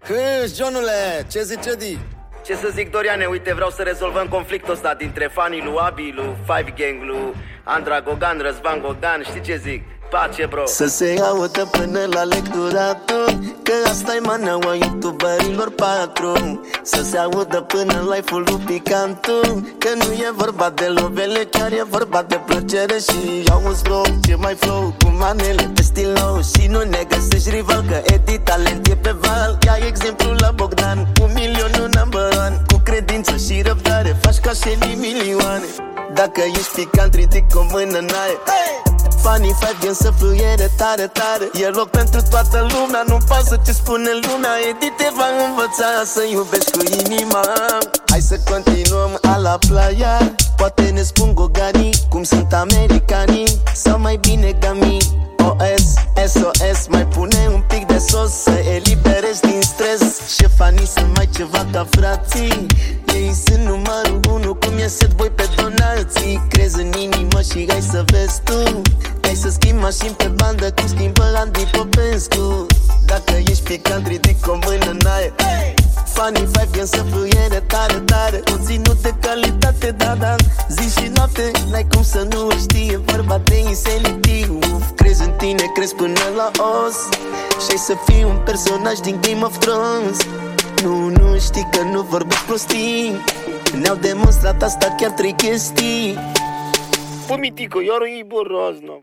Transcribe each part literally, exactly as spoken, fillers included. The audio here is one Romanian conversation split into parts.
Câși, Johnule, ce zice Edi? Ce să zic, Doriane, uite, vreau să rezolvăm conflictul ăsta dintre fanii lui Abi, lui Five Gang, lui Andra Gogan, Răzvan Gogan, știi ce zic? Pace, bro. Să se audă până la lecturatul, că asta-i manaua youtuberilor patru. Să se audă până în live-ul lui Picantul, că nu e vorba de lovele, chiar e vorba de plăcere. Și auzi, bro, ce mai flow cu manele pe stil nou. Și nu ne găsești rival, că Edi talent e pe val. Ia exemplu la Bogdan, un milionul number one. Cu credință și răbdare faci ca șenii milioane. Dacă ești picant, ridic o mână în aer. Fanii Five Gang să fluiere tare, tare. E loc pentru toată lumea, nu pasă ce spune lumea. Edi te va învăța să iubești cu inima. Hai să continuăm a la playa. Poate ne spun goganii cum sunt americanii, sau mai bine gamii. O S, S O S, mai pune un pic de sos să eliberezi din stres. Șefanii sunt mai ceva ca frații, ei sunt numărul unu, cum e set boy pe donații. Crezi în inimă și hai să vezi tu, hai să schimbi mașini pe bandă cum schimbă Andy Popescu. Dacă ești picant, ridic o mână în aer. Fanii Five Gang să fluiere tare, tare. Conținut de calitate, da, da, zi și noapte. N-ai cum să nu o știi, e vorba de Insanity. Uf, crezi în tine, crezi până la os. Și-ai să fii un personaj din Game of Thrones. Nu, nu știi că nu vorbesc prostii. Ne-au demonstrat asta chiar trei chestii. Păi, mitico, iar e borozno.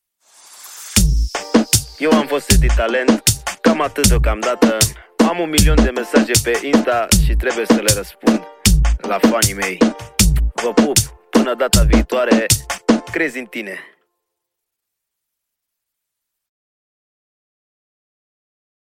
Eu am fost Edi Talent, cam atât deocamdată. Am un milion de mesaje pe Insta și trebuie să le răspund la fanii mei. Vă pup, până data viitoare, crezi în tine.